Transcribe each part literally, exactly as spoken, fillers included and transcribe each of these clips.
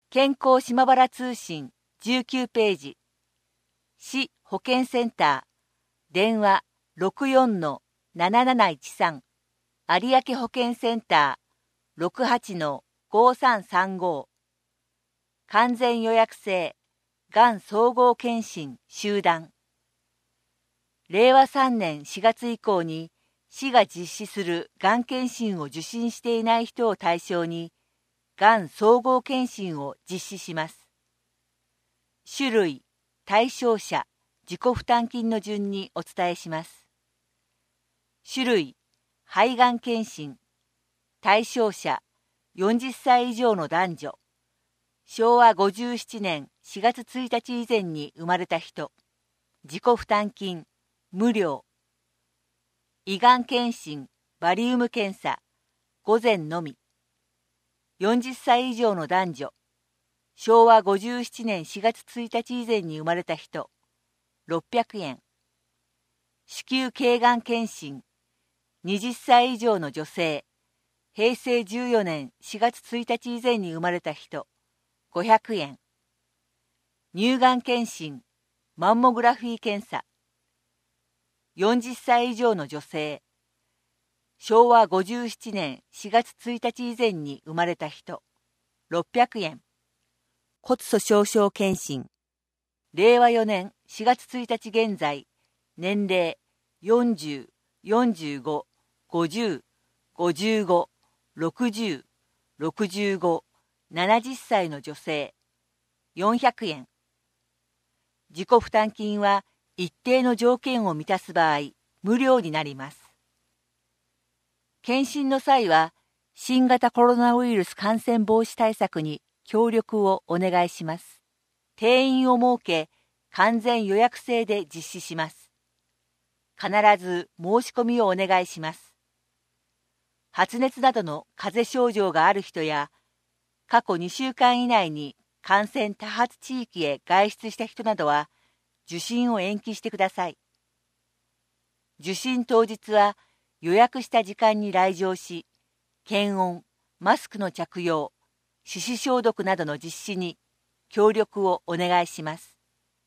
健康島原通信じゅうきゅうページ、市保健センター、電話 ろくよんのなななないちさん、有明保健センター ろくはちのごさんさんご、完全予約制、がん総合検診集団。れいわさんねんしがつ以降に市が実施するがん検診を受診していない人を対象に、がん総合検診を実施します。種類、対象者、自己負担金の順にお伝えします。種類、肺がん検診。対象者、よんじゅっさい以上の男女。しょうわごじゅうななねんしがつついたち以前に生まれた人。自己負担金、無料。胃がん検診、バリウム検査。午前のみ。よんじゅっさい以上の男女。しょうわごじゅうななねんしがつついたち以前に生まれた人。ろっぴゃくえん。子宮頸がん検診。はたち以上の女性。へいせいじゅうよねんしがつついたち以前に生まれた人。ごひゃくえん。乳がん検診。マンモグラフィー検査。よんじゅっさい以上の女性。しょうわごじゅうななねんしがつついたち以前に生まれた人。ろっぴゃくえん。骨粗しょう症検診。れいわよねんしがつついたち現在、年齢よんじゅう、よんじゅうご、ごじゅう、ごじゅうご、ろくじゅう、ろくじゅうご、ななじゅっさいの女性。よんひゃくえん。自己負担金は一定の条件を満たす場合、無料になります。検診の際は、新型コロナウイルス感染防止対策に協力をお願いします。定員を設け、完全予約制で実施します。必ず申し込みをお願いします。発熱などの風邪症状がある人や、過去にしゅうかん以内に感染多発地域へ外出した人などは、受診を延期してください。受診当日は予約した時間に来場し、検温、マスクの着用、手指消毒などの実施に協力をお願いします。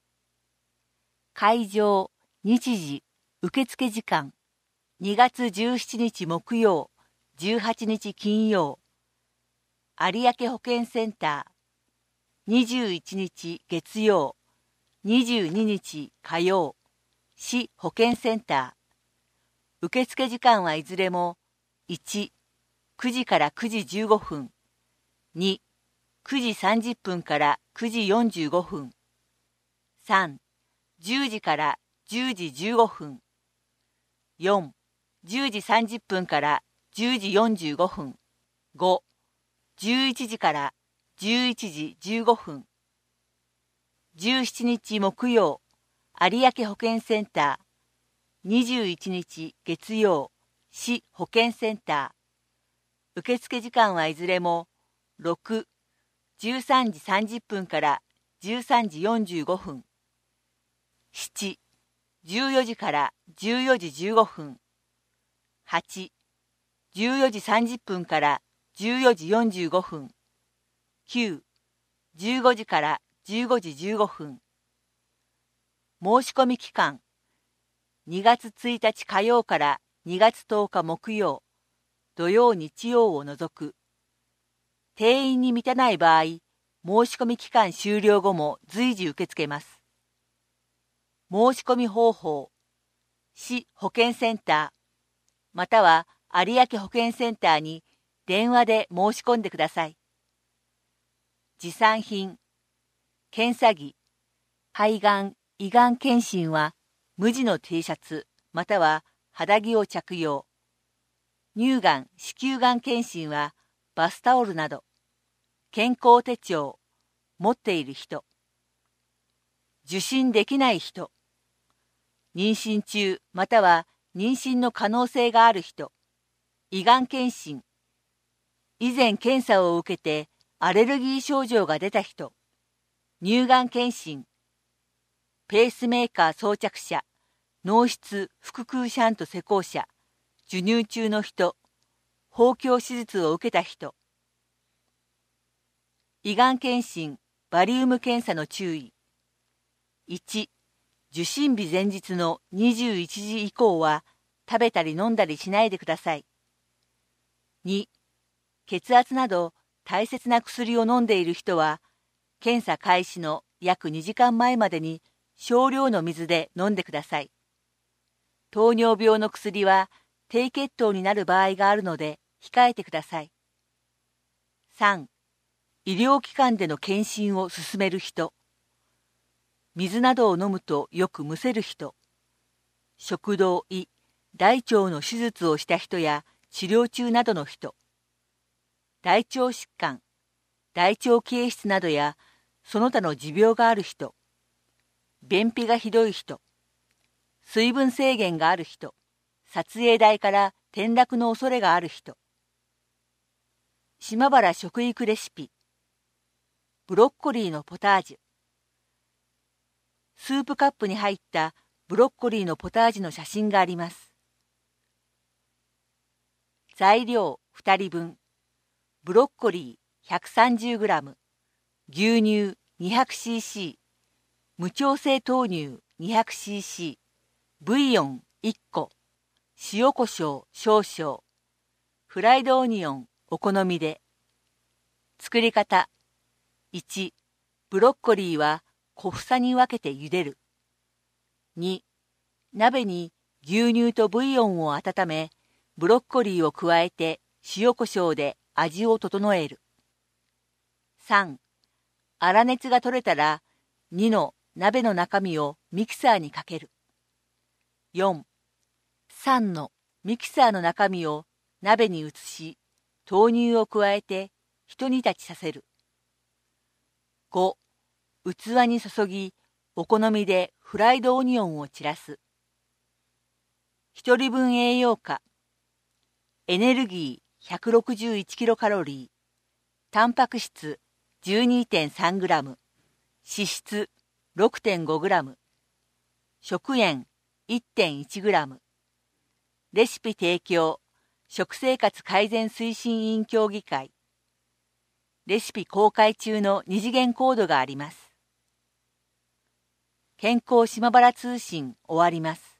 会場、日時、受付時間、にがつじゅうしちにち木曜、じゅうはちにち金曜、有明保健センター、にじゅういちにち月曜、にじゅうににち火曜、市保健センター。受付時間はいずれもいち、くじからくじじゅうごふん、に、くじさんじゅっぷんからくじよんじゅうごふん、さん、じゅうじからじゅうじじゅうごふん、よん、じゅうじさんじゅっぷんからじゅうじよんじゅうごふん、ご、じゅういちじからじゅういちじじゅうごふん。じゅうしちにち木曜、有明保健センター。にじゅういちにち月曜、市保健センター。受付時間はいずれもろく、じゅうさんじさんじゅっぷんからじゅうさんじよんじゅうごふん。なな、じゅうよじからじゅうよじじゅうごふん。はち、じゅうよじさんじゅっぷんからじゅうよじよんじゅうごふん。きゅう、じゅうごじからじゅうごじじゅうごふん。申し込み期間、にがつついたち火曜からにがつとおか木曜、土曜日曜を除く。定員に満たない場合、申し込み期間終了後も随時受け付けます。申し込み方法、市保健センター、または有明保健センターに電話で申し込んでください。持参品、検査着、肺がん、胃がん検診は無地の T シャツまたは肌着を着用。乳がん、子宮がん検診はバスタオルなど。健康手帳、持っている人。受診できない人。妊娠中または妊娠の可能性がある人。胃がん検診。以前検査を受けてアレルギー症状が出た人。乳がん検診。ペースメーカー装着者、脳室腹腔シャント施工者、授乳中の人、包協手術を受けた人。 胃がん検診、バリウム検査の注意。いち、受診日前日のにじゅういちじ以降は食べたり飲んだりしないでください。に、血圧など大切な薬を飲んでいる人は、検査開始の約にじかんまえまでに少量の水で飲んでください。糖尿病の薬は低血糖になる場合があるので控えてください。さん、医療機関での検診を勧める人。水などを飲むとよくむせる人。食道、胃、大腸の手術をした人や治療中などの人。大腸疾患、大腸憩室などやその他の持病がある人。便秘がひどい人。水分制限がある人。撮影台から転落の恐れがある人。島原食育レシピ。ブロッコリーのポタージュ。スープカップに入ったブロッコリーのポタージュの写真があります。材料ふたりぶん。ブロッコリー ひゃくさんじゅうグラム、牛乳 にひゃくシーシー、無調整豆乳 にひゃくシーシー、ブイヨンいっこ、塩コショウ少々、フライドオニオンお好みで。作り方。いち、ブロッコリーは小房に分けて茹でる。に、鍋に牛乳とブイヨンを温め、ブロッコリーを加えて塩コショウで味を整える。さん、粗熱が取れたらにの鍋の中身をミキサーにかける。よん、さんのミキサーの中身を鍋に移し、豆乳を加えて一煮立ちさせる。ご、器に注ぎ、お好みでフライドオニオンを散らす。ひとりぶん栄養価。エネルギー ひゃくろくじゅういちキロカロリー、タンパク質 じゅうにてんさんグラム、脂質 ろくてんごグラム、食塩 いってんいちグラム。レシピ提供、食生活改善推進委員協議会。レシピ公開中の二次元コードがあります。健康島原通信終わります。